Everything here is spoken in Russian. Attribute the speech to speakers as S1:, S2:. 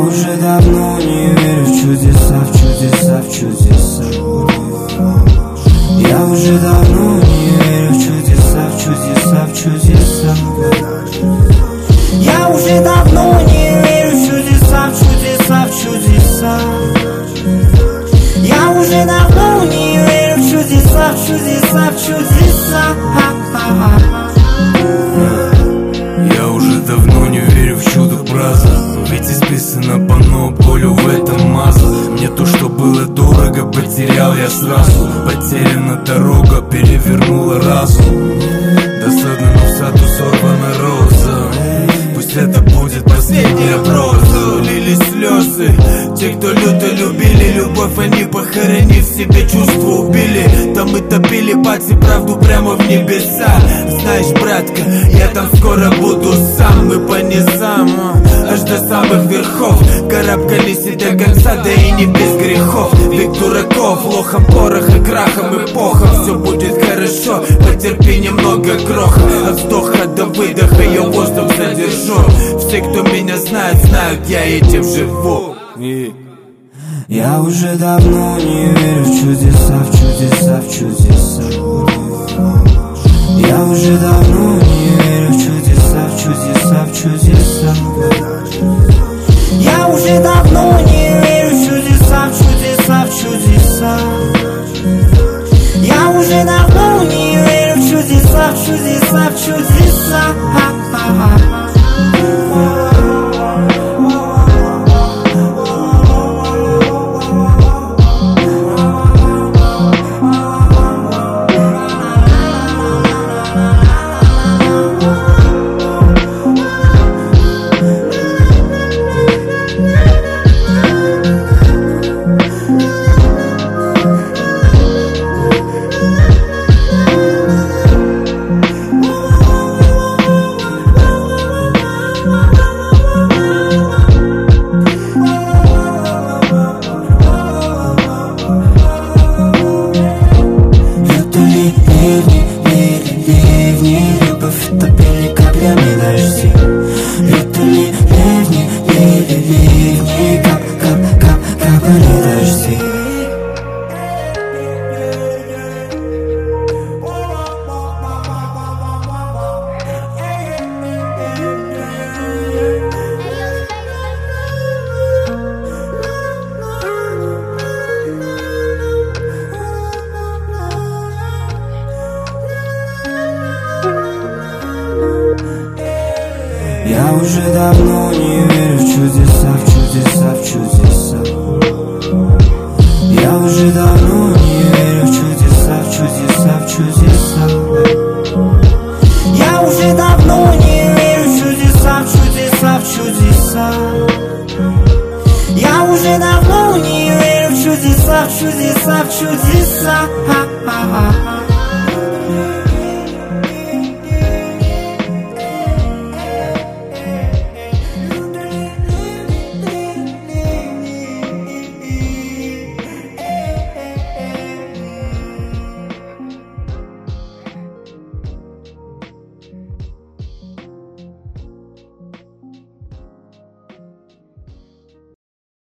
S1: уже давно не верю в чудеса, в чудеса, в чудеса. Я уже давно не верю в чудеса, в чудеса, в чудеса. Я уже давно не верю в чудеса, в чудеса, в чудеса. Я уже давно не верю в чудеса, в чудеса, в чудеса.
S2: Я уже давно не верю в чудо браза, ведь исписано панно, болью в этом маза. Мне то, что было дорого, потерял я сразу. Потеряна дорога, перевернула разум. Досадно, но в саду сорвана роза. Пусть это будет последняя проза. Лились слезы, те, кто люто любили любовь, они, похоронив в себе чувства, убили. Там мы топили пальцы, правду прямо в небеса. Знаешь, братка, я там скоро буду сам. Мы по низам, аж до самых верхов. Карабкались и до конца, да и не без грехов. Век дураков, лохом, порохом, крахом и похом. Все будет хорошо, потерпи немного кроха. От вздоха до выдоха я воздух задержу. Все, кто меня знает, знают, я этим живу.
S1: Я уже давно не верю в чудеса, в чудеса, в чудеса. Я уже давно не верю в чудеса, в чудеса, в чудеса. Я уже давно не верю в чудеса, в чудеса, в чудеса. Я уже давно не верю в чудеса, в чудеса, в чудеса. Любовь топили каплями дожди. Летали ливни, ливни, капали дожди. Я уже давно не верю в чудеса, в чудеса, в чудеса. Я уже давно не верю в чудеса, в чудеса, в чудеса. Я уже давно не верю в чудеса, в чудеса, в чудеса. Я уже давно не верю в чудеса, в чудеса, в чудеса.